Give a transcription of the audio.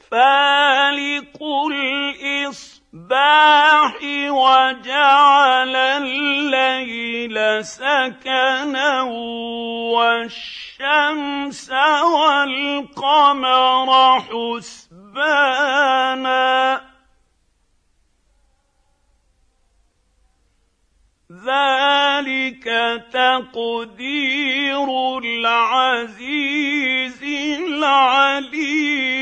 فالق الإصباح وجعل الليل سكنا والشمس والقمر حسبانا ذلك تقدير العزيز العليم